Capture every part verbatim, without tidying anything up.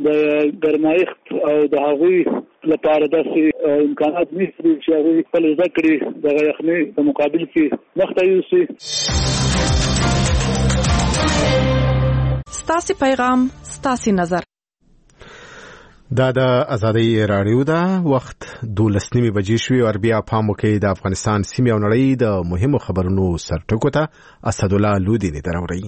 د ګرمایښت او د هغوی لپاره داسې امکانات نشته چې هغوی خپل زده کړې د یخنۍ په مقابل کې مخته یوسي. ستاسې پیغام ستاسې نظر. دا د ازادۍ راډیو دا وخت دولس نیمې بجې شوې او بیا پام وکړئ د افغانستان سیمې او نړۍ د مهمو خبرونو سرټکو ته اسدالله لودیني دراوړي.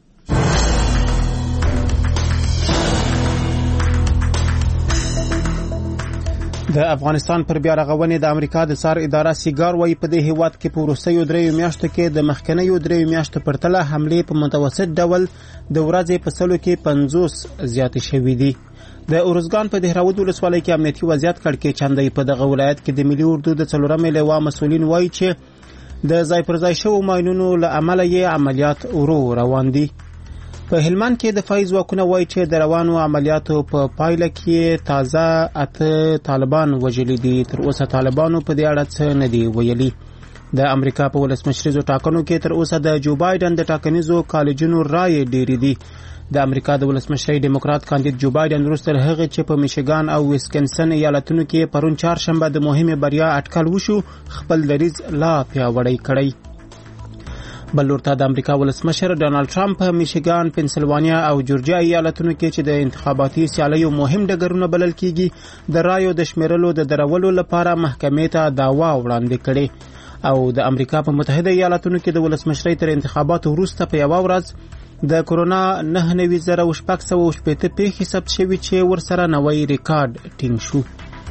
د افغانستان پر بیا رغونې د امریکا د څار اداره سیګار وايي په دې هیواد کې په وروستیو دریو میاشتو کې د مخکنیو دریو میاشتو په پرتله حملې په متوسط ډول د ورځې په سلو کې پنځوس زیاتې شوي دي. د اورزګان په دهراود ولسوالۍ کې امنیتي وضعیت کړکېچن چاندي. په دغه ولایت کې د ملي اردو د څلورمې لواء مسؤلین وایي چې د ځای پر ځای شوو ماینونو له امله یې عملیات ورو روان دي. په هلمند کې دفاعي ځواکونه وایي چې د روانو عملیاتو په پایله کې تازه اته طالبان وژلي دي. تر اوسه طالبانو په دې اړه څه نه دي ویلي. د امریکا په ولسمشریزو ټاکنو کې تر اوسه د جو بایدن د ټاکنیزو کالجونو رایې ډېرې دي. د امریکا د ولسمشری ډیموکرات کاندید جو بایدن وروسته هغه چې په میشیګان او ویسکنسن ایالتونو کې پرون چهارشنبه د مهمه بریا اټکل وشو خپل دریځ لا پیاوړی کړی. بل ورته د امریکا ولسمشر ډونالد ټرمپ په میشیګان، پنسلوانیا او جورجیا ایالتونو کې چې د انتخاباتي سیالیو مهم ډګرونه بلل کیږي د رایو د شمیرلو د درولو لپاره محکمې ته دعوا وړاندې کړې. او د امریکا په متحده ایالتونو کې د ولسمشری تر انتخاباتو وروسته په یوه ورځ د کرونا نه نوي زره او شپږ سوه شپېته پیښې ثبت شوي چې ورسره نوی ریکارډ ټینګ شو.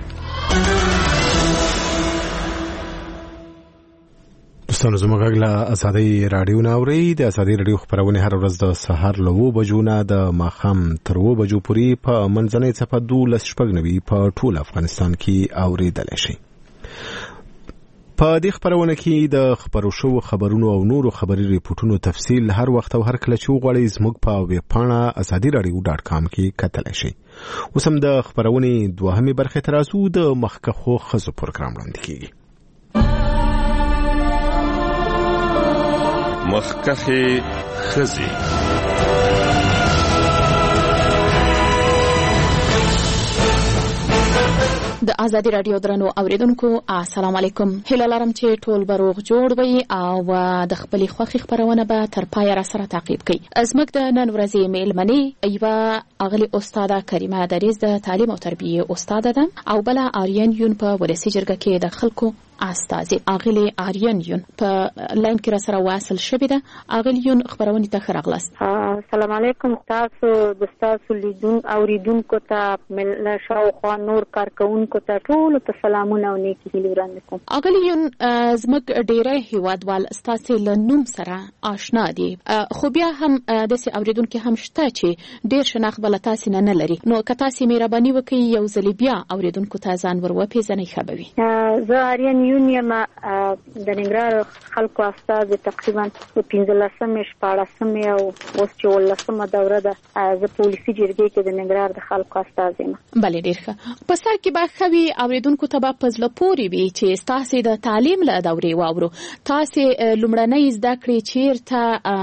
دوستانو زموږ غږ له ازادۍ راډیو نه اورئ. د ازادۍ راډیو خپرونې هر ورځ د سهار له اوو بجو نه د ماښام تر اوو بجو پورې په منځنۍ څپه دولس شپږ نوي په ټول افغانستان کې اورېدلی شئ. په دې خپرونه کې د خبرو شوو خبرونو او نورو خبري ریپورتونو تفصیل هر وخت او هر کله چې وغواړئ زموږ په ویب پاڼه ازادي راډیو ډاټ کام کې کتلی شئ. اوس هم د خپرونې دوهمې برخې ته راځو. د مخکښو ښځو پروګرام وړاندې کیږي. مخکښې ښځې. د ازادي راډیو درنو اوریدونکو السلام علیکم. هیله لرم چې ټول به روغ جوړ وي او د خپلې خوښې خپرونه به تر پایه را سره تعقیب کړئ. زموږ د نن ورځې میلمنې یوه اغلې استاده کریمه دریز د تعلیم او تربیې استاده ده او بله آریان یون په ولسي جرګه کې د خلکو استازي. اغلی آریان یون په لاین کې را سره واصل شوې ده. اغلی یون خبرونه ته ښه راغلاست. السلام علیکم. تاسو د تاسو لیدون اوریدونکو ته مل شاوخوا نور کارکونکو ته ټول ته سلامونه او نیکی هیلې وړاندې کوم. اغلی یون زموږ ډیری هیوادوال ستاسو له نوم سره آشنا دي خو بیا هم داسې اوریدونکو هم شته چې ډیر شناخت بل تاسو نه لري. نو که تاسو مهرباني وکړئ یو ځل بیا اوریدونکو ته ځان ور وپیژنئ ښه به وي. زه آریان یونیم د ننګرهار خلکو استازي تقریبا د پنځلسمې شپاړسمې او اوس چې ولسمه دوره ده. زه په ولسي جرګې کې د ننګرهار د خلکو استازي یم. بله ډېر ښه. په سر کې به ښه وي اورېدونکو ته به په زړه پورې وي چې ستاسې د تعلیم له دورې واورو. تاسې لومړنۍ زده کړې چېرته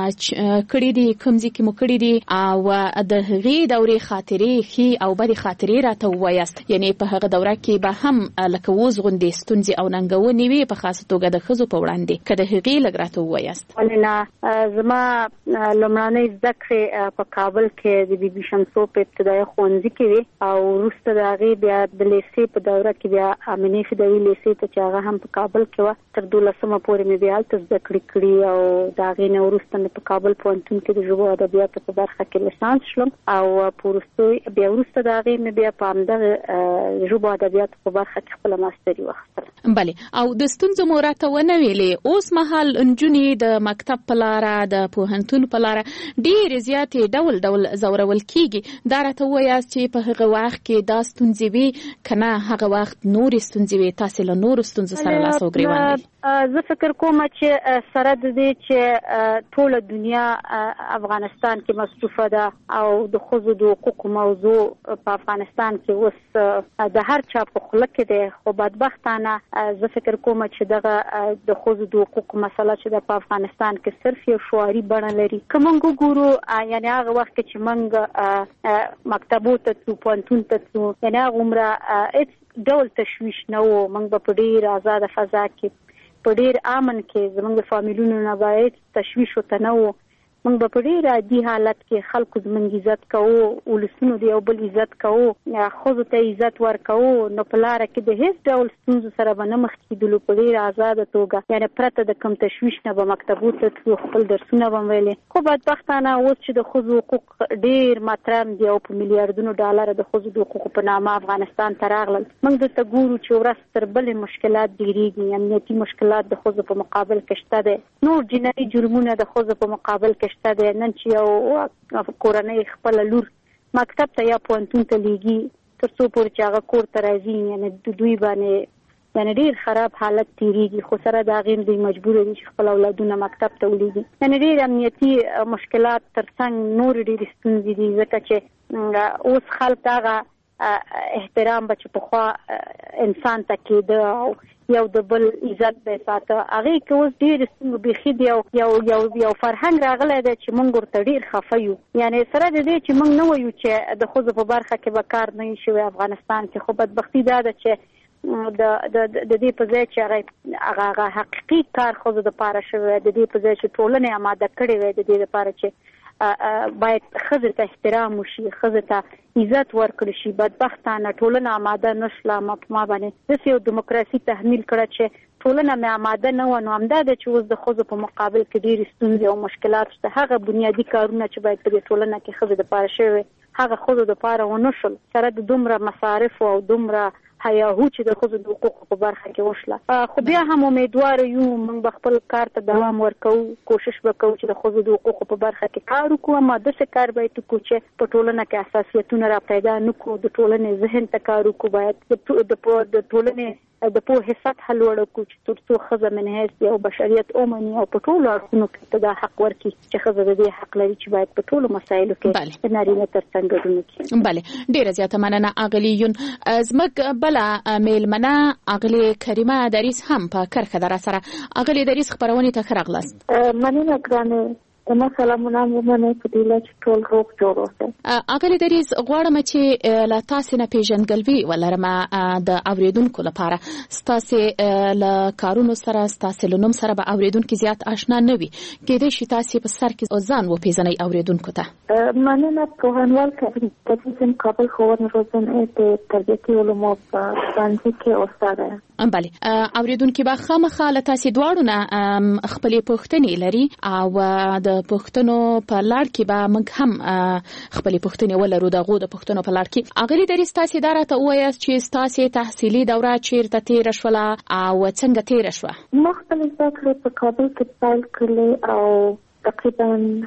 کړې دي، کوم ځای کې مو کړې دي او د هغې دورې خاطرې ښې او بدې خاطرې راته ووایاست. یعنې په هغه دوره کې به هم لکه اوس غوندې ستونزې او ننګونې وي په خاصه توګه د ښځو په وړاندې که د هغې لږ راته ووایاست. ولې نه. زما لومړنۍ زده کړې په کابل کې د بي بي شمسو په ابتدایي ښوونځي کې وي او وروسته د هغې بیا د لیسې په دوره کې بیا امینې فدایي لیسې ته چې هغه هم په کابل کې وه تر دولسمه پورې مې بیا هلته زده کړې کړي او د هغې نه وروسته مې په کابل پوهنتون کې د ژبو ادبیاتو په برخه کې لیسانس شلم او په وروستو بیا وروسته د هغې مې بیا په همدغه ژبو ادبیاتو په برخه کې خپله ماستري واخیستله. بله. او د ستونزو مو راته ونه ویلې. اوس مهال نجونې د مکتب په لاره د پوهنتون په لاره ډېرې زیاتې ډول ډول ځورول کیږي. دا راته ووایاست چې په هغه وخت کې دا ستونزې وي که نه هغه وخت نورې ستونزې وي تاسې له نورو ستونزو سره لاس او ګریوان وي؟ زه فکر کوم چې سره د دې چې ټوله دنیا افغانستان کې مصروفه ده او د ښځو د حقوقو موضوع په افغانستان کې اوس د هر چا په خوله کې دی خو بدبختانه زه فکر کوم چې دغه د ښځو د حقوقو مسله چې په افغانستان کې صرف یو شعاري بڼه لري. که موږ وګورو یعنی هغه وخت چې موږ مکتبو ته ځو، پوهنتون ته ځو، یعنی هغه عمره هېڅ ډول تشویش نه و. موږ به په ډېر آزاده فضا کې په ډېر امن کې زموږ د فامیلونو نه باید تشویش ورته نه و. موږ به په ډېر عادي حالت کې خلکو زموږ عزت کوو، ولسونو د یو بل عزت کوو، ښځو ته عزت ورکوو. نو په لاره کې د هېڅ ډول ستونزو سره به نه مخ کېدلو په ډېره آزاده توګه، یعنې پرته د کوم تشویش نه به مکتبو ته تلو، خپل درسونه به ویلې. خو بدبختانه اوس چې د ښځو حقوق ډېر مطرح دي او په میلیارډونو ډالره د ښځو د حقوقو په نامه افغانستان ته راغلل، موږ دلته ګورو چې ورځ تر بلې مشکلات ډېرېږي. امنیتي مشکلات د ښځو په مقابل کې شته دی، نور جنایي جرمونه د ښځو په مقابل کې شته دی. نن چې یو کورنۍ خپله لور مکتب ته یا پوهنتون ته لیږي تر څو پورې چې هغه کور ته راځي، یعنې د دوی باندې یعنې ډېر خراب حالت تېرېږي، خو سره د هغې دوی مجبوره دي چې خپل اولادونه مکتب ته ولیږي. یعنې ډېر امنیتي مشکلات تر څنګ نورې ډېرې ستونزې دي، ځکه چې اوس خلک هغه احترام به چې پخوا انسان ته کېده او یو د بل عزت به ساته، هغې کې اوس ډېر بیخي دی یو یو یو فرهنګ راغلی دی چې موږ ورته ډېر خفه یو. یعنې سره د دې چې موږ نه وایو چې د ښځو په برخه کې به کار نه وي شوی افغانستان کې، خو بدبختي دا ده چې د د دې په ځای چې هغه هغه حقیقي کار ښځو دپاره شوی، د دې په ځای چې ټولنې اماده کړې وی د دې لپاره چې باید ښځې ته احترام وشي، ښځې ته عزت ورکړل شي. بدبختانه ټولنه آماده نه شوله. ما په ما باندې داسې یو دیموکراسي تحمیل کړه چې ټولنه مې آماده نه وه. نو همدا ده چې اوس د ښځو په مقابل کې ډېرې ستونزې او مشکلات شته. هغه بنیادي کارونه چې باید په دې ټولنه کې ښځو دپاره شوي هغه ښځو دپاره ونه شول، سره د دومره مصارفو او دومره هیاهو چې د ښځو د حقوقو په برخه کې وشله. خو بیا هم امیدواره یو، موږ به خپل کار ته دوام ورکوو، کوشش به کوو چې د ښځو د حقوقو په برخه کې کار وکړو، اما داسې کار باید وکړو چې په ټولنه کې حساسیتونه را پیدا نه کړو، د ټولنې ذهن ته کار وکړو، باید د ټولنې د پوهې سطحه لوړه کړو چې تر څو ښځه من حیث او بشریت ومني او په ټولو اړخونو کې ته دا حق ورکړي چې ښځه د دې حق لري چې باید په ټولو مسایلو کې د نارینه تر څنګ ګډون وکړي. بله، ډېره زیاته مننه اغلې یون. زموږ بله میلمنه اغلې کریمه دریس هم په کرښه ده راسره. اغلې دریس خپرونې ته ښه راغلاست. مننه ګرانې. زما سلامونه ومنئ په دې چې ټول روغ جوړ اوسئ. اغلې دریس غواړم چې له تاسې نه پیژندګلوي ولرم د اورېدونکو لپاره. ستاسې له کارونو سره، ستاسې له نوم سره به اورېدونکي زیات آشنا نه وي، کېدای شي تاسې په سر کې ځان وپېژنئ اورېدونکو ته. مننه. پوهنوال کریم کابل ښوونه روزنه د تربیتي علومو په ښوونځي کې استاد یم. بله، اورېدونکي به خامخا له تاسې دواړو نه خپلې پوښتنې لري او د پوښتنو په لړ کې به موږ هم خپلې پوښتنې ولرو. د هغو د پوښتنو په لړ کې اغلې دریس تاسې دا راته ووایاست چې ستاسې تحصیلي دوره چیرته تېره شوله او څنګه تېره شوه؟ ما خپلې زده کړې په کابل کې پیل کړلې او تقریبا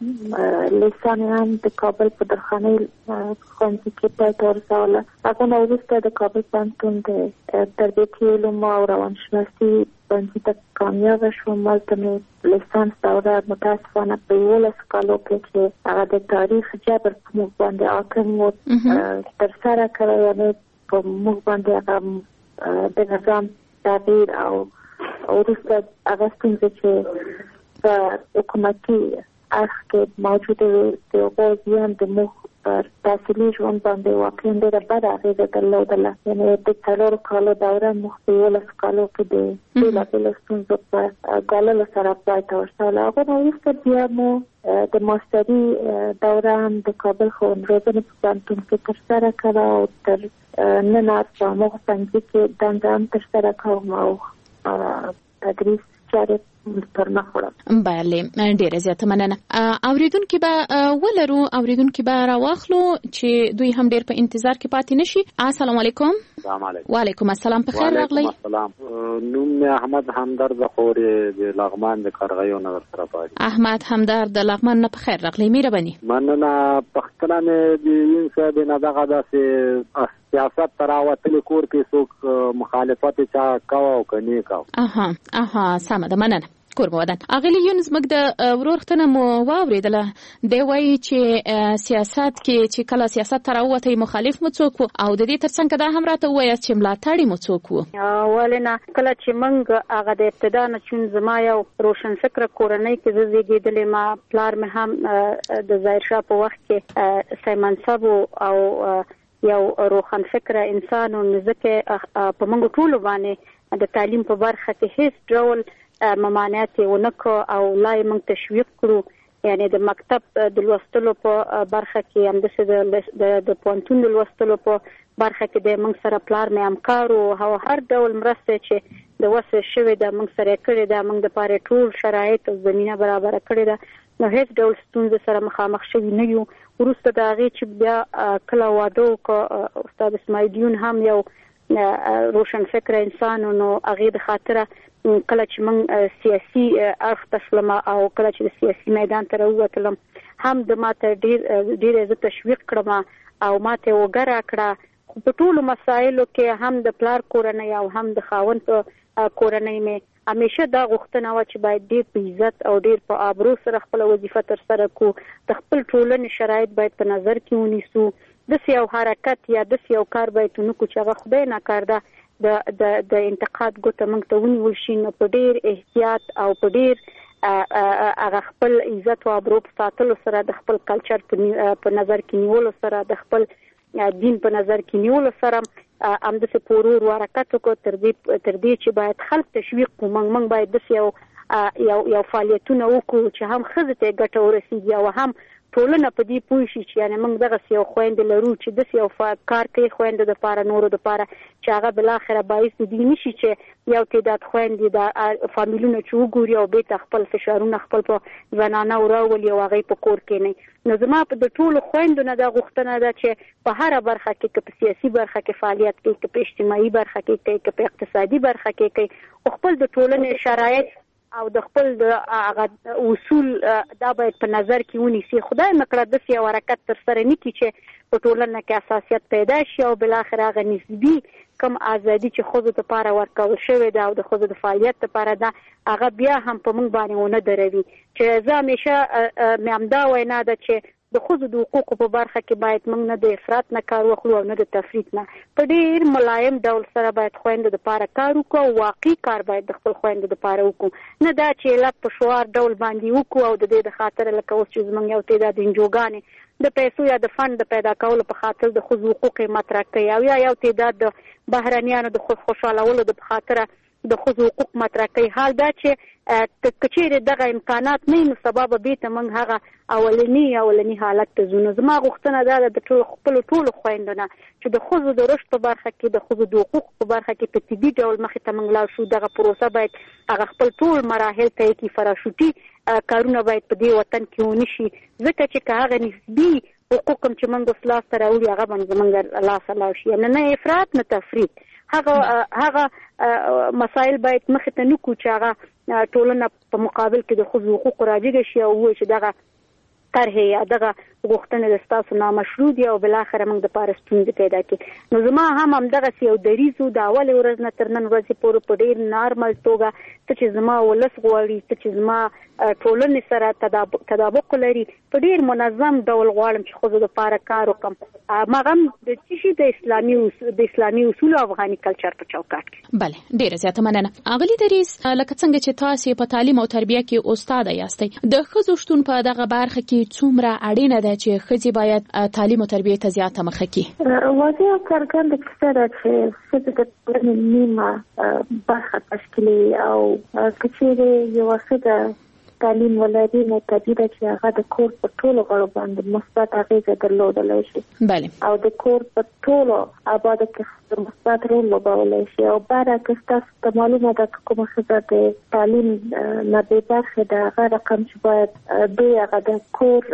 لیسان هم د کابل په درخانۍ ښوونځي کې پای ته ورسوله. هغه نه وروسته د کابل پوهنتون د تربیتي علومو او روانشناسي ښوونځي ته کامیابه شوم. هلته مې لیسانس دوره متاسفانه په یولسو کالو کې چې هغه د تاریخ جبر په موږ باندې حاکم و ترسره کړی، یعنې په موږ باندې هغه د نظام تغییر او وروسته هغه ستونزې چې په حکومتي اخ کې موجوده وي د هغو زیان د موږ پر تحصیلي ژوند باندې واقعا ډېره بده اغېزه درلودله. یعنې د څلورو کالو دوره موږ په یولسو کالو کې د بېلابېلو ستونزو په ګاللو سره پای ته ورسوله. هغه نه وروسته بیا مو د ماستري دوره هم د کابل ښوونه روزنې په پوهنتون کې ترسره کړه او تر نن په هماغه ښوونځي کې دنده هم ترسره کوم او تدریس چارې پرمخ وړم. بله، ډېره زیاته مننه. اورېدونکي به ولرو، اورېدونکي به راواخلو چې دوی هم ډېر په انتظار کې پاتې نشي. السلام علیکم. السلام علیکم. وعلیکم السلام. په خیر راغلی. السلام. نوم مې احمد همدرد خورې د لغمان د کارغیو نه ورسره پاتې. احمد همدرد د لغمان نه په خیر راغلی. مهرباني. مننه. پښتنه مې د وین صاحب نه دغه داسې سیاست تر راوتلي کور کې څوک مخالفت چا کاوه او کني کاوه. اها اها سمه ده. مننه. کوربه ودان. اغلی یونس مګ د ورورختنه مو واوریدله دی وایي چې سیاست کې چې کله سیاست تر اوته مخالف مو څوک او د دې ترڅنګ دا هم راته وایي چې ملاتړي مو څوک وو. ولنه کله چې موږ هغه د ابتدا نه چون زما یو روشن فکر کورنۍ کې د زیږیدلې ما پلار مې هم د ظاهر شاه په وخت کې سیمنصب او یو روشن فکر انسان او ځکه په موږ ټول باندې د تعلیم په برخه کې هیڅ ډول ممانعت ونکو او لای موږ تشویق کړو، یعنی د مکتب د لوستلو په برخه کې هم د د پوهنتون د لوستلو په برخه کې د موږ سره پلار مې همکار او هر ډول مرسته چې د وسه شوی د موږ سره کړی دا موږ د پاره ټول شرایط او زمينه برابر کړی دا، نو هیڅ ډول ستونزه سره مخامخ شوی نه یو. ورسته د هغه چې بیا کله واده او استاد اسماعیلیون هم یو روشن فکر انسان نو هغه د خاطره کله چې موږ سیاسي اړخ تسلم او کله چې د سیاسي میدان ته راووتلم هم د ماته ډیر ډیر ز تشویق کړم او ماته وګرا کړه په ټولو مسایلو کې هم د پلار کورنۍ او هم د خاوند کورنۍ مې همیشه دا غوښتنه و چې باید ډیر په عزت او ډیر په آبرو سره خپل وظیفه تر سره کو، د خپل ټولنې شرایط باید په نظر کې ونیسو، د سیاو حرکت یا د سیاو کار باید نو چې هغه خدای نه کار ده د د د انتقاد ګوته موږ ته ونیول شي، نو په ډیر احتیاط او په ډیر هغه خپل عزت او آبرو په ساتلو سره د خپل کلچر په نظر کې نیولو سره د خپل دین په نظر کې نیولو سره هم د سپورور حرکت کو تر دې تر دې چې باید خلک تشویق کوو، موږ باید د یو یو یو فعالیتونه وکړو چې هم خزه ته ګټه ورسیږي او هم ټولنه په دې پوه شي چې یعنی موږ دغه یو خويند لرو چې د یو کار کوي خويند د پاره نورو د پاره چې هغه بل اخره باعث دي نشي چې یو تعداد خويند د فامیلونو چې وګوري او به خپل فشارونه خپل په زنانه وراولي او هغه په کور کې نه. نو زما په د ټولو خويندونو د غوښتنه ده چې په هر برخه کې په سیاسي برخه کې فعالیت کوي، په اجتماعي برخه کې کوي، په اقتصادي برخه کې کوي، خپل د ټولنې شرایط او د خپل د اصول دا باید په نظر کې ونیسي. خدای مکړه د سیاو حرکت تر سره نکي چې په ټولنه کې اساسیت پیدا شي او بل اخر هغه نسبی کم ازادي چې خود ته لپاره ورکول شوی دا او د خود د فعالیت لپاره دا هغه بیا هم په موږ باندې ونه دروي چې زه همیشه مې همدا وینا ده چې د خود د حقوقو په برخه کې باید موږ نه د افراط نه کار واخلو او نه د تفریط نه، په ډیر ملایم ډول سره باید خويند د لپاره کار وکړو، واقعي کار باید د خپل خويند د لپاره وکړو، نه دا چې لږ په شوار ډول باندې وکړو او د دې د خاطر لکه اوس چې موږ یو تعداد انجوګانې د پیسو یا د فند د پیدا کولو په خاطر د خود حقوق مطرح کوي او یا یو تعداد د بهرانيانو د خود خوشالولو د خاطر د خود حقوق مطرح کوي. حال دا چې کچېره دغه امکانات نه نو سبب به ته موږ هغه اولنی اولنی حالت ته زونه. زما غوښتنه ده د ټول خپل ټول خويندونه چې د خود د رشد په برخه کې د خود د حقوق په برخه کې په تدبیر ډول مخې ته موږ لا شو دغه پروسه باید هغه خپل ټول مراحل ته کې فراشوتي کارونه باید په دې وطن کې ونشي، ځکه چې هغه نسبی حقوق چې موږ اصلاح سره وړي هغه باندې موږ الله صلاح شي نه افراط نه تفریط. هغه هغه مسائل باید مخ ته نکو چې هغه ټولنه په مقابل کې د خود حقوق راځي شي او چې دغه طرح یا دغه غوښتنه د تاسو نامشروع دي او بل اخر موږ د پارستون پیدا کړي. نو زما هم هم دغه یو دریزو د اول ورځ نه تر نن ورځې پورې په ډیر نارمل توګه چې زما ولس غواړي چې زما ټولنې سره تطابق لري په ډیر منظم ډول غواړم چې خو د لپاره کار وکم. مغم د چې د اسلامي د اسلامي اصول او افغاني کلچر په چوکاټ کې. بله ډیره زیاته مننه. اغلی دریز لکه څنګه چې تاسو په تعلیم او تربیه کې استاد یاستئ، د ښځو شتون په دغه برخه کې څومره اړینه ده چې ښځې باید تعلیم او تربیه ته زیاته مخه کړي؟ واضح او څرګنده کیسه ده چې ښځې د ټولنې نیمه برخه تشکیلوي او که چیرې یوه ښځه تعلیم ولري نو طبیعي ده چې هغه د کور په ټولو غړو باندې مثبت اغېزه درلودلی شي. بله. او د کور په ټولو ابعادو کې مثبت رول لوبولی شي. او برعکس تاسو ته معلومه ده که کومه ښځه د تعلیم نه بې برخې ده هغه رقم چې باید دوی هغه د کور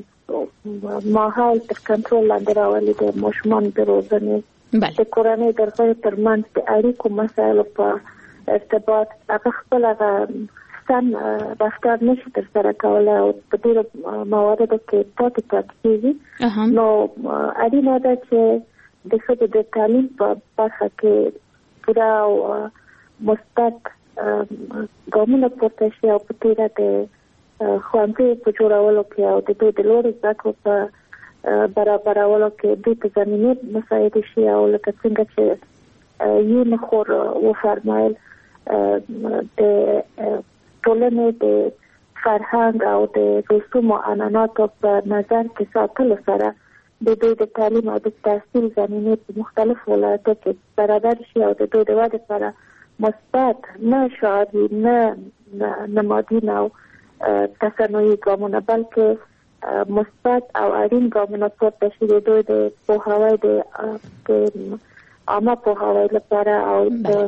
ماحول تر کنټرول لاندې راولي د ماشومانو د روزنې د کورنۍ د غړو ترمنځ د اړیکو مسایلو په ارتباط هغه خپل هغه سم رفتار نشي تر سره کولای او په ډیرو مواردو کې پاتې پاتې کېږي. نو اړینه ده چې د ښځو د تعلیم په برخه کې پوره او مثبت ګامونه پورته شي او په تیره د ښوونځي په جوړولو کې او د دوی د لوړو زده کړو په برابرولو کې دوی ته زمینې مساعد شي او لکه څنګه چې یو نخور وفرمایل د ټولنې د فرهنګ او د رسوم او عنعناتو په نظر کې ساتلو سره د دوی د تعلیم او د تحصیل زمینې په مختلفو ولایتو کې برابر شي او د دوی د ودې لپاره مثبت نه شعاري نه نه مادي نه تصنعي ګامونه بلکې مثبت او اړین ګامونه پورته شي د دوی د پوهاوي د عامه پوهاوي لپاره او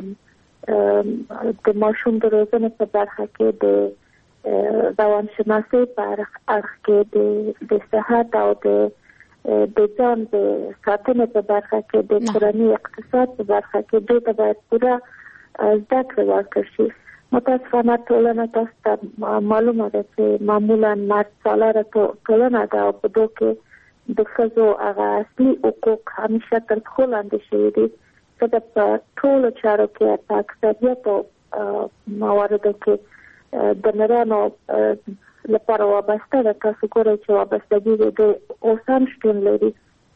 د ماشوم د روزنې په برخه کې د روانشناسۍ په اړخ کې د صحت او د د ځان د ساتنې په برخه کې د کورنۍ اقتصاد په برخه کې دوی ته باید پوره زده کړه ورکړل شي. متاسفانه ټولنه تاسو ته معلومه ده چې معمولا مرد سالاره ټولنه ده او په دوی کې د ښځو هغه اصلي حقوق همیشه تر پښو لاندې شوي دي چې په ټولو چارو کې په اکثریتو مواردو کې د نرانو لپاره وابسته ده. تاسو ګورئ چې وابستګي د اوس هم شتون لري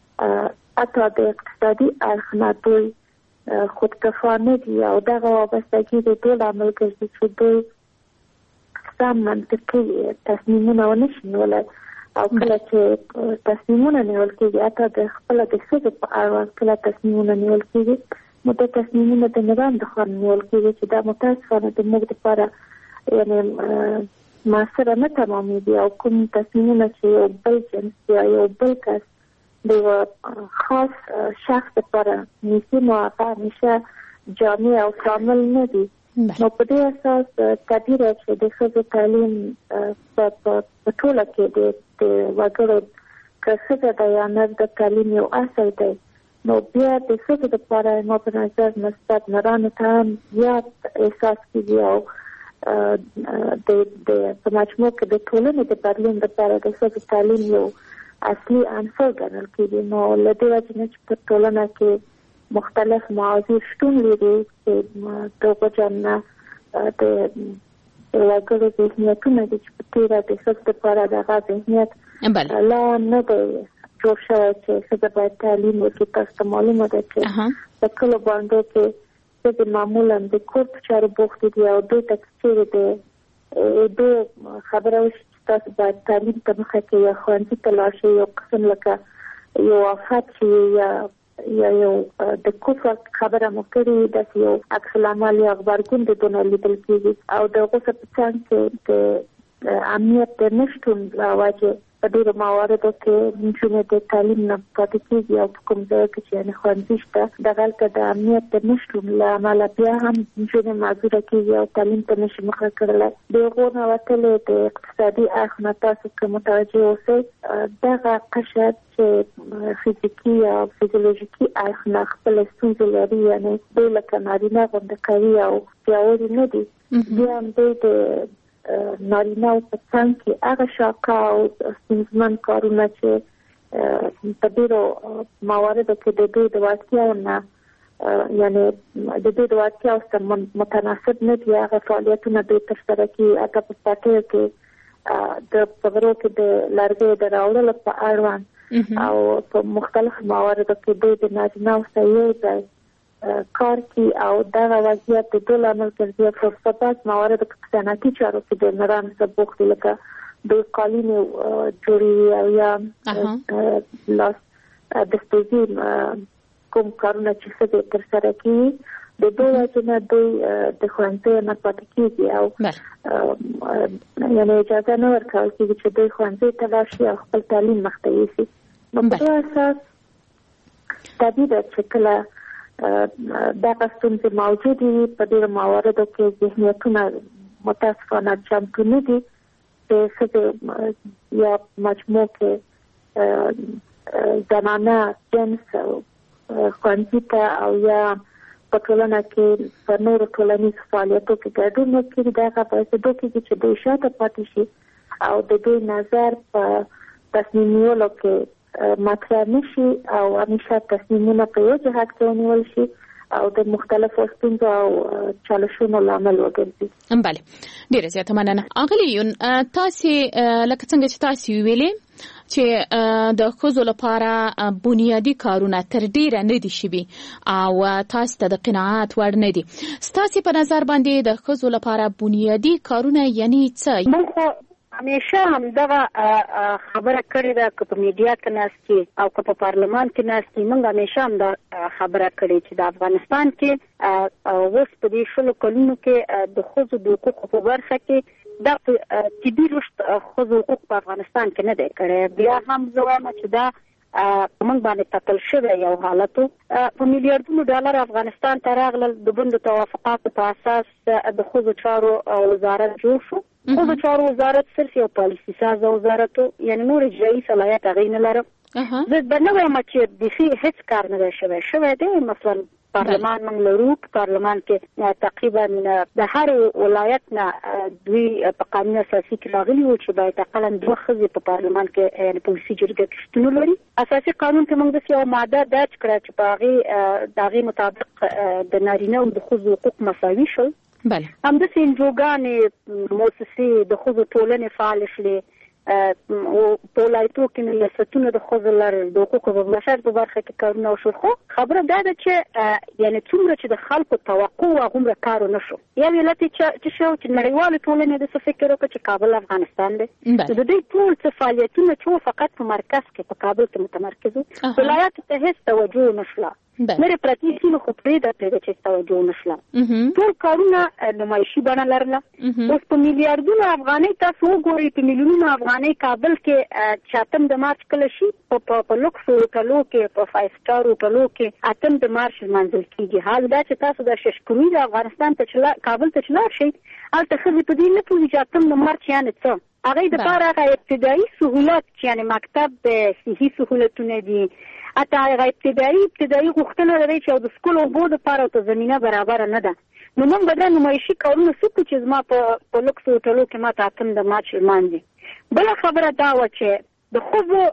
حتی د اقتصادي اړخ نه دوی خودکفانه دي او دغه وابستګي د دوی لامل ګرځي چې دوی سم منطقي تصمیمونه ونه شي نیولی او کله چې تصمیمونه نیول کېږي حتی د خپله د ښځو په اړوند کله تصمیمونه نیول کېږي نو د تصمیمونه د نظام د خوا نیول کېږي چې دا متاسفانه د موږ دپاره یعنې معاصره نه تمامېږي او کوم تصمیمونه چې یو بل جنس یا یو بل کس د یو خاص شخص لپاره نیسي نو هغه همیشه جامع او کامل نه دي. نو په دې اساس طبیعي ده چې د ښځو تعلیم په ټوله کې د وګړو که ښځه ده یا نر د تعلیم یو اصل دی نو بیا د ښځو لپاره ما په نظر مثبت نرانو ته هم زیات احساس کېږي او د په مجموع کې د ټولنې د بدلون لپاره د ښځو تعلیم یو اصلي عنصر ګڼل کېږي. نو له دې وجې نه چې په ټولنه کې مختلف موضوع شتون لري چې د هغو جمع د وګړو ذهنیتونه دي چې په تېره د ښځو دپاره د هغه ذهنیت لا نه دی جوړ شوی چې ښځه باید تعلیم وکړي. تاسو ته معلومه ده چې په کلو باندو کې ښځې معمولا د کور په چارو بوختې دي او دوی ته چېرې د دوی خبره وشي تاسو باید تعلیم ته مخه کې یا ښوونځي ته لاړ شئ یو قسم لکه یو آفت چې یا یا یو د کفر خبره مو کړې داسې یو عکس العمل یا غبرګون د دونه لیدل کېږي او د هغو څه په څنګ کې د امنیت د نشتون له وجې په ډېرو مواردو کې نجونې د تعلیم نه پاتې کېږي او په کوم ځای کې چې یعنې ښوونځي شته دغلته د امنیت د نشتون له امله بیا هم نجونې معذوره کېږي او تعلیم ته نشي مخه کړلی. د هغو نه وتلې د اقتصادي اړخ نه تاسو که متوجه اوسئ دغه قشر چې فزیکي یا فزیولوژیکي اړخ نه خپله ستونزې لري یعنې دوی لکه نارینه غوندې قوي او پیاوړي نه دي بیا هم دوی د نارینه په څنګ کې هغه شاقه او ستونزمن کارونه چې په ډېرو مواردو کې د دوی د وړتیاو نه یعنې د دوی د وړتیاو سره متناسب نه دي هغه فعالیتونه دوی ترسره کوي حتی په پټیو کې د په غرو کې د لرګیو د راوړلو په اړوند او په مختلفو مواردو کې دوی د نارینهو سره یو ځای کار کی او دغه وضعیت د دوی لامل ګرځي په فساد موارد په صنعتي چارو کې د نرانو سره بوخت لکه د قالینو جوړي او یا لاس د ستوزي کوم کارونه چې څه ترسره کوي د دوی وجه نه دوی د ښوونځي نه پاتې کېږي او یعنې اجازه نه ورکول کېږي چې دوی ښوونځي ته لاړ شي او خپل تعلیم مخته یوسي. نو په دې اساس طبیعي ده چې کله دغه ستونزې موجودې وي په ډېرو مواردو کې ذهنیتونه متاسفانه چمتو نه دي چې ښځې یا مجموع کې زنانه جنس ښوونځي ته او یا په ټولنه کې په نورو ټولنیزو فعالیتو کې ګډون وکړي دغه په اصدو کې چې دوی شاته پاتې شي او د دوی نظر په تصمیم نیولو کې مطرح نشي او همیشه تصمیمونه په یو جهت کې ونیول شي او د مختلفو ستونزو او چالشونو لامل وګرځي. بله ډیره زیاته مننه. اغلی یون تاسو لکه څنګه چې تاسو ویلې چې د ښځو لپاره بنیادی کارونه تر ډیره نه دي شوي او تاسو ته د قناعت وړ نه دي. ستاسو په نظر باندې د ښځو لپاره بنیادی کارونه یعنی څه؟ موږ همیشه هم دغه خبره کړې ده که په میډیا کې ناستي او که په پارلمان کې ناستي. موږ همیشه هم دا خبره کړې چې د افغانستان کې اوس په دې شلو کلونو کې د ښځو د حقوقو په برخه کې دا طبي رشد ښځو حقوق په افغانستان کې نه دی کړی. بیا هم زه وایم چې دا موږ باندې تپل شوی یو حالت و. په میلیاردونو ډالر افغانستان ته راغلل. د بندو توافقاتو په اساس د ښځو چارو وزارت جوړ شو. ښځو چارو وزارت صرف یو پالیسي سازه وزارت و، یعنې نور اجرایي صلاحیت هغې نه لرم. زه به نه وایم چې بیخي هېڅ کار نه دی شوی شوی دی. مثلا پارلمان موږ لرو. په پارلمان کې تقریبا د هر ولایت نه دوی په قانون اساسي کې راغلي وو چې باید اقلا دوه ښځې په پارلمان کې یعنې په ولسي جرګه کې شتون ولري. اساسي قانون کې موږ داسې یوه ماده درج کړه چې په هغې د هغې مطابق د نارینه او د ښځو حقوق مساوي شول. بله همداسې انجوګانې مؤسسې د ښځو ټولنې فعالې شلې. په ولایتو کې ریاستونه د ښځو لرل د حقوقو په بشر په برخه کې کارونه وشول. خو خبره دا ده چې یعنې څومره چې د خلکو توقع وه هغومره کار ونه شو. یو علت یې څه شو چې نړیوالې ټولنې داسې فکر وکړه چې کابل افغانستان دی. د دوی ټول څه فعالیتونه چې وو فقط په مرکز کې په کابل کې متمرکز وو. ولایاتو ته هېڅ توجه نه شوه. نورې پرتې سیمې خو پرېږده پرېږده چې توجه نه شوه. ټول کارونه نمایشي بڼه لرله. اوس په میلیاردونو افغانۍ تاسو وګورئ، په میلیونونو افغانۍ کابل کې چې اتم د مارچ کله شي په لوکسو هوټلو کې په فایو سټار هوټلو کې اتم د مارچ لمانځل کېږي. حال دا چې تاسو د ششکومي د افغانستان ته کابل ته چې لاړ شئ هلته ښځې په دې نه پوهېږي چې اتم د مارچ یعنې څه. هغې دپاره هغه ابتدایي سهولت چې یعنې مکتب د صحي سهولتونه دي، حتی هغه ابتدایي ابتدایي غوښتنه لري چې د سکول اوبو دپاره ورته زمینه برابره نه ده. نو موږ به دا نمایشي کارونه څه کړو چې زما په لوکسو هوټلو کې ما ته اتم د مارچ لمانځي. بله خبره دا وه چې د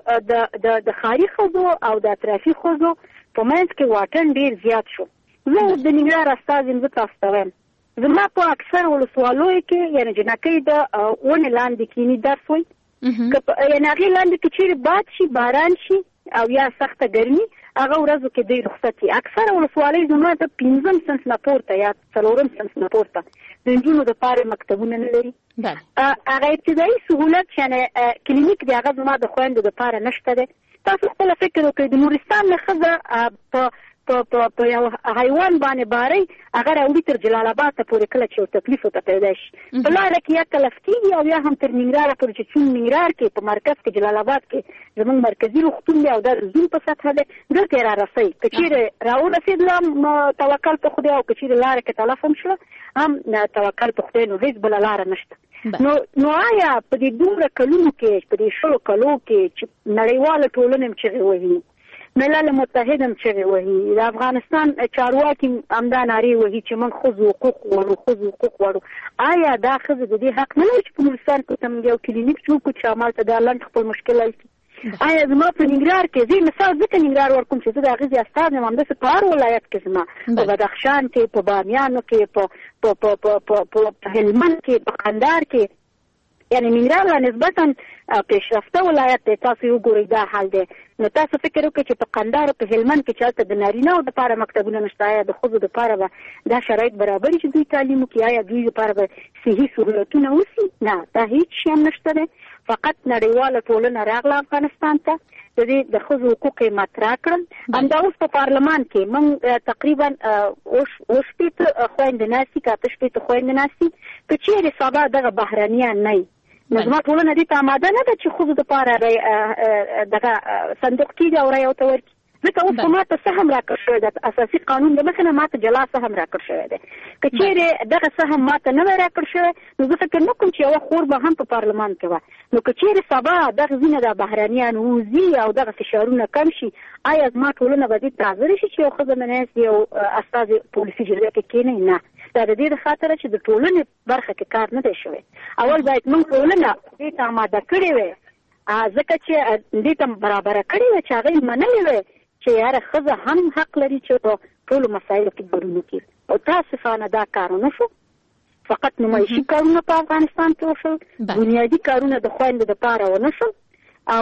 ښځو د ښاري ښځو او د اطرافي ښځو په منځ کې واټن ډېر زیات شو. زه اوس د ننګرهار استازی یم، زه تاسو ته وایم زما په اکثر ولسوالیو کې یعنې جنکۍ د ونې لاندې کښېني درس وایي. یعنې هغې لاندې که چېرې باد شي باران شي او یا سخته ګرمي هغه ورځو کې دوی رخصت وي. اکثره ولسوالۍ زما د پنځم صنف نه پورته یا څلورم صنف نه پورته د نجونو دپاره مکتبونه نه لري. هغه ابتدایي سهولت چې یعنې کلینیک دی هغه زما د خویندو دپاره نشته دی. تاسو خپله فکر وکړئ د نورستان نه ښځه په په یو حیوان باندې بارئ هغه راوړي تر جلال آباد ته پورې کله چې یو تکلیف ورته پیدا شي په لاره کې یا تلف کېږي او یا هم تر ننګرهاره پورې چې څوم ننګرهار کې په مرکز کې جلال آباد کې زموږ مرکزي روغتون دی او دا د زون په سطحه دی دلته یې رارسوي. که چېرې راورسېدله توکل په خدای او که چېرې لاره کې تلف هم شوه هم توکل په خدای، نو هېڅ بله لاره نشته. نو نو آیا په دې دومره کلونو کې په دې شلو کلو کې چې نړیواله ټولنه هم چغې وهي، ملل متحد هم چغې وهي، د افغانستان چارواکي همدا نارې وهي چې موږ ښځو حقوق غواړو ښځو حقوق غواړو، آیا دا ښځې د دې حق نه لري چې په نورستان کې ورته موږ یو کلینیک جوړ کړو چې همالته دا لنډ خپل مشکل حل کړي؟ آیا زما په ننګرهار کې زه مثال ځکه ننګرهار ورکوم چې زه د هغې استازی یم، همداسې په هر ولایت کې زما په بدخشان کې، په بامیانو کې، په هلمند کې، په قندهار کې، یعنې ننګرهار لا نسبتا پیشرفته ولایت دی. تاسو یې وګورئ دا حال دی. نو تاسو فکر وکړئ چې په قندهار او په هلمند کې چې هلته د نارینهو دپاره مکتبونه نشته، آیا د ښځو دپاره به دا شرایط برابر چې دوی تعلیم وکړي؟ آیا دوی دپاره به صحي سهولتونه وسي؟ نه، دا هېڅ شی هم نشته دی. فقط نړیواله ټولنه راغله افغانستان ته، د دې د ښځو حقوق یې مطرح کړل. همدا اوس په پارلمان کې موږ تقریبا اووه شپېته خویندې ناستي که اته شپېته خویندې ناستي. که چېرې سبا دغه بهرنیان نه وي نو زما ټولنه دې ته اماده نه ده چې ښځو دپاره دغه صندوق کېږي او رایه ورته ورکړي. ځکه اوس خو ما ته سهم راکړ شوی ده، اساسي قانون د مخې نه ما ته جلا سهم راکړ شوی دی. که چېرې دغه سهم ما ته نه وی راکړ شوی نو زه فکر نه کوم چې یوه خور به هم په پارلمان کې وه. نو که چېرې سبا دغه ځینې د بهرنیان ووځي او دغه فشارونه کم شي، آیا زما ټولنه به دې ته حاضره شي چې یو ښځه مناسب یو استازی په ولسي جرګه کې کښېنوي؟ نه، دا د دې د خاطره چې د ټولنې برخه کې کار نه دی شوی. اول باید موږ ټولنه دې ته اماده کړې وی، ځکه چې دې ته برابره کړې وی چې هغه یې منلې وی چې یاره ښځه هم حق لري چې په ټولو مسایلو کې ګډون وکړي. او تاسفانه دا کار ونه شو. فقط نمایشي کارونه په افغانستان کې وشول، بنیادي کارونه د خویندو دپاره ونه شول. او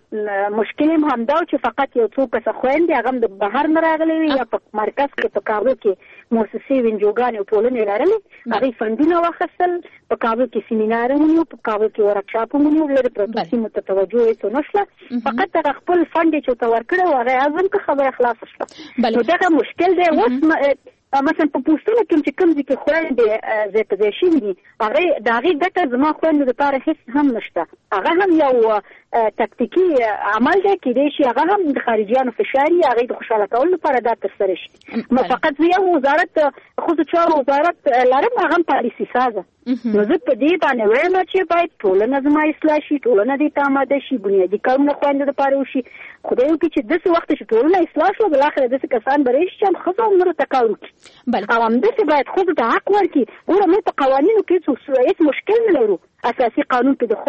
مشکل هم همدا چې فقط یو څو کسه خویندې هغه هم د بهر نه راغلې وي یا په مرکز کې په کابل کې مؤسسې وینجوګانې او ټولنې لرلې، هغې فنډونه واخیستل، په کابل کې سیمینار ونیو، په کابل کې ورکشاپ ونیو، لرې پرتو سیمو ته توجه هېڅ ونه شوه. فقط هغه خپل فنډ یې چې ورته ورکړی و هغه اعظم که خبره خلاصه شوه. نو دغه مشکل دی. اوس مثلا په پوسټونو کې چې کوم ځای کې خویندې ځای په ځای شوي دي، هغې د هغې ګټه زما خویندو دپاره هېڅ هم نشته. هغه هم یو تکتیکي عمل دی، کېدای شي هغه هم د خارجیانو فشار یي، هغې د خوشحاله کولو لپاره دا ترسره شي. نو فقط زه یو وزارت ښځو چارو وزارت لرم، هغه هم پالیسي سازه. نو زه په دې باندې وایم چې باید ټولنه زما اصلاح شي، ټولنه دې ته آماده شي، بنیادي کارونه خویندو دپاره وشي. خدای وکړي چې داسې وخت چې ټولنه اصلاح شوه، بالاخره داسې کسان به راشي چې هم ښځو او نورو ته کار وکړي. او همداسې باید ښځو ته حق ورکړي. ګوره موږ په قوانینو کې هېڅ مشکل نه لرو. اساسي قانون کې د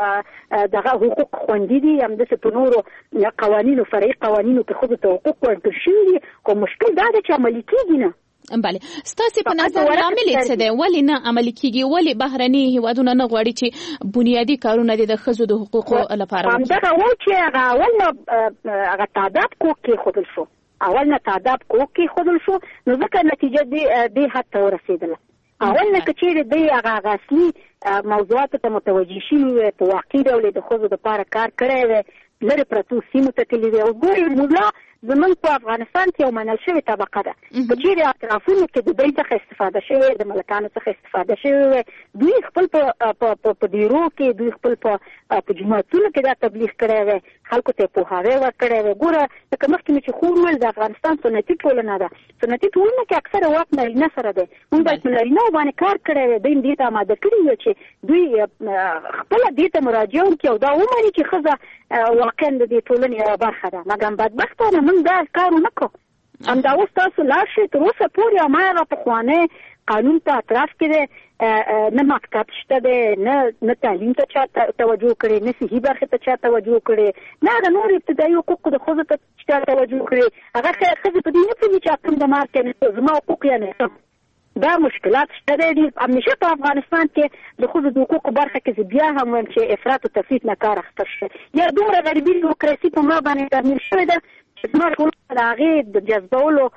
ښځو دغه حقوق خوندي دي، همداسې په نورو قوانینو فرعي قوانینو کې ښځو ته حقوق ورکړل شوي دي، خو مشکل دا دی چې عملي کېږي نه. بله، ستاسې په نظر لامل یې څه دی؟ ولې نه عملي کېږي؟ ولې بهرني هېوادونه نه غواړي چې بنیادي کارونه د ښځو د حقوقو لپاره وکړي؟ همدغه و چې هغه اول نه هغه تعداد کوک کېښودل شو، اول نه تعداد کوک کېښودل شو، نو ځکه نتیجه دې حد ته ورسېدله. اول نه که چېرې دی هغه هغه اصلي موضوعاتو ته متوجه شوي وی، په واقعي ډول یې د ښځو دپاره کار کړی وی، لرې پرتو سیمو ته تللي وی. او ګورې ملا زمونږ په افغانستان کې یو منل شوې طبقه ده، که چېرې اطرافونو کې د دوی څخه استفاده شوې، د ملکانو څخه استفاده شوې وی، دوی خپل په دیرو کې، دوی خپل په جوماتونو کې دا تبلیغ کړی وی، خلکو ته یې پوهاوی ورکړی وی. ګوره لکه مخکې مې چې خور وویل د افغانستان سنتي ټولنه ده، سنتي ټولنه کې اکثره واک نارینه سره دی. موږ باید په نارینهو باندې کار کړی وی، دوی دې ته آماده کړي وی چې دوی خپله دې ته مراجعه وکړي او دا ومني چې ښځه واقعا د دې ټولنې یوه برخه ده. مګر بدبختانه موږ دا کار ونه کړو. همدا اوس تاسو لاړ شئ، تر اوسه پورې هماغه پخوانی قانون ته اطراف کې دی، نه مکتب شته دی، نه تعلیم ته چا توجه کړې، نه صحي برخې ته چا توجه کړې، نه هغه نور ابتدایي حقوقو د ښځو ته چا توجه کړې. هغه ښځې په دې نه پوهېږي چې حقم د مار کې زما حقوق یا نه. دا مشکلات شته دی. همیشه په افغانستان کې د ښځو د حقوقو برخه کې زه بیا هم وایم چې افراط او تفریط نه کار اخیستل شوی. یا دومره غریبي ډیموکراسي په ما باندې تحمیل شوې ده چې زما ټولنه د هغې د جذبولو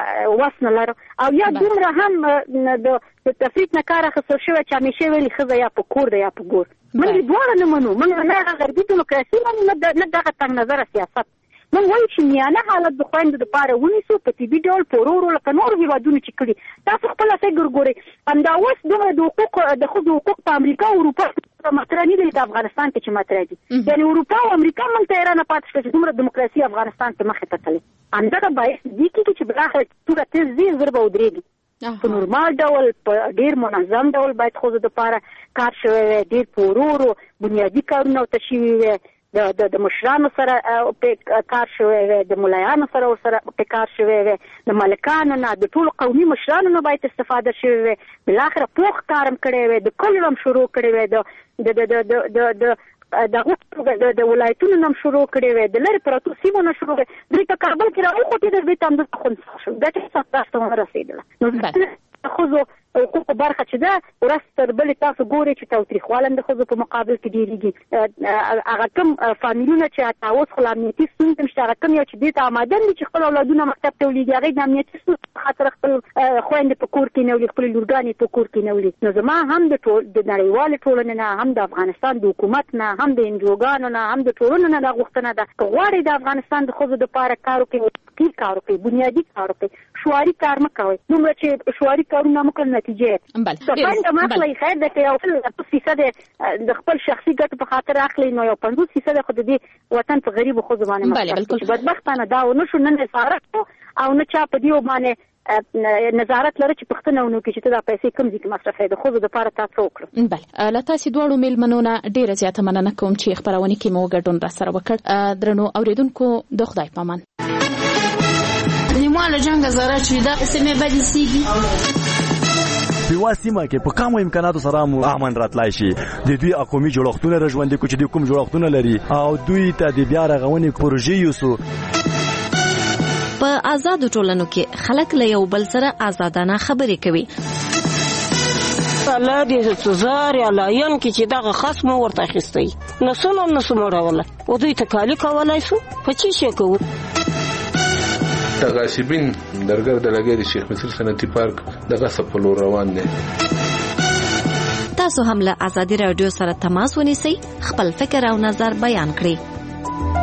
وس نه لرم، او یا دومره هم د تفریط نه کار اخیستل شوی چې همیشه ویلي ښځه یا په کور ده یا په ګور. موږ یې دواړه نه منو. موږ نه هغه غربي ډیموکراسي منو، نه دغه تنګ نظره سیاست. موږ وایو چې میانه حالت د خویندو دپاره ونیسو په طبي ډول په ورو ورو لکه نورو هېوادونو چې کړي. تاسو خپله فکر ګورئ، همدا اوس دومره د حقوق د ښځو حقوق په امریکا او اروپا مطرح نه دي په افغانستان کې چې مطرح دي. یعنې اروپا او امریکا موږ ته حیرانه پاتې شوه چې دومره ډیموکراسي افغانستان کې مخې ته تللې. همدغه باعث دې کېږي چې بالاخره توره تېز ځي، زر به ودرېږي. په نورمال ډول په ډېر منظم ډول باید ښځو دپاره کار شوی وی، ډېر په ورو ورو بنیادي کارونه ورته شوي وی، د د مشرانو سره په کار شوی وی، د ملایانو سره ورسره په کار شوی وی، د ملکانو نه، د ټولو قومي مشرانو نه باید استفاده شوی وی. بالاخره پوخ کار هم کړی وی، د کلیو هم شروع کړی وی، د د د ولایتونو نه هم شروع کړی وی، د لرې پرتو سیمو نه شروع کړی. دوی په کابل کې راوخوتېدل، دوی ته همدلته خنثی شول. دا چې هېڅ تاسو ته ونه رسېدله. نو د ښځو حقوقو برخه چې ده ورځ تر بلې تاسو ګورئ چې تاوتریخوالی هم د ښځو په مقابل کې ډېرېږي. هغه کوم فامیلونه چې حتی اوس خو لا امنیتي ستونزې هم شته، هغه کوم یو چې دې ته آماده دي چې خپل اولادونه مکتب ته ولیږي، هغې د امنیتي ستونزو په خاطر خپل خویندې په کور کې نه وړي، خپلې لورګانې په کور کې نه وړي. نو زما هم د د نړیوالې ټولنې نه، هم د افغانستان د حکومت نه، هم د انجوګانو نه، هم د ټولنو نه دا غوښتنه ده که غواړئ د افغانستان د ښځو دپاره کار وکړئ، کار وکړئ، بنیادي کار وکړئ، شعاري کار مه کوئ. دومره چې شعاري کارونه مو کړل نتیجه څنګه مخلي خیر ده که یو فیصد د خپل شخصي ګټو په خاطر اخلي، نو یو پنځوس فیصد خو د دې وطن په غریبو ښځو باندې مصرف. بدبختانه دا ونه شو، نه نظارت او نه چا په دې باندې نظارت لري چې پښتنه ونه کې چې ته دا پیسې کوم ځای کې مصرفوي. د ښځو دپاره تاسو وکړو. بله، له تاسې دواړو میلمنو نه ډېره زیاته مننه کوم چې خپرونې کې مو ګډون راسره وکړ. درنو اورېدونکو، د خدای پامان. نیمه له جنګه زاره چې دا سیمې بدې سیږي په یوه سیمه کې په کمو امکاناتو سره مو امن راتلای شي. د دوی قومي جوړښتونه راژوندي کړو چې دوی کوم جوړښتونه لري او دوی ته د بیا رغونې پروژې یوسو. په آزادو ټولنو کې خلک له یو بل سره آزادانه خبرې کوي. الله دې سزار یا لاین کې چې دغه خصم ورته اخیستی نو څنګه نو سموړوله او دوی ته کالی کولای شو په چی شي کوو. غاصبین درګر د لګي د شیخ مصر صنعتي پارک دغه سپلو روان دي. تاسو هم له ازادي رادیو سره تماس ونیسئ، خپل فکر او نظر بیان کړئ.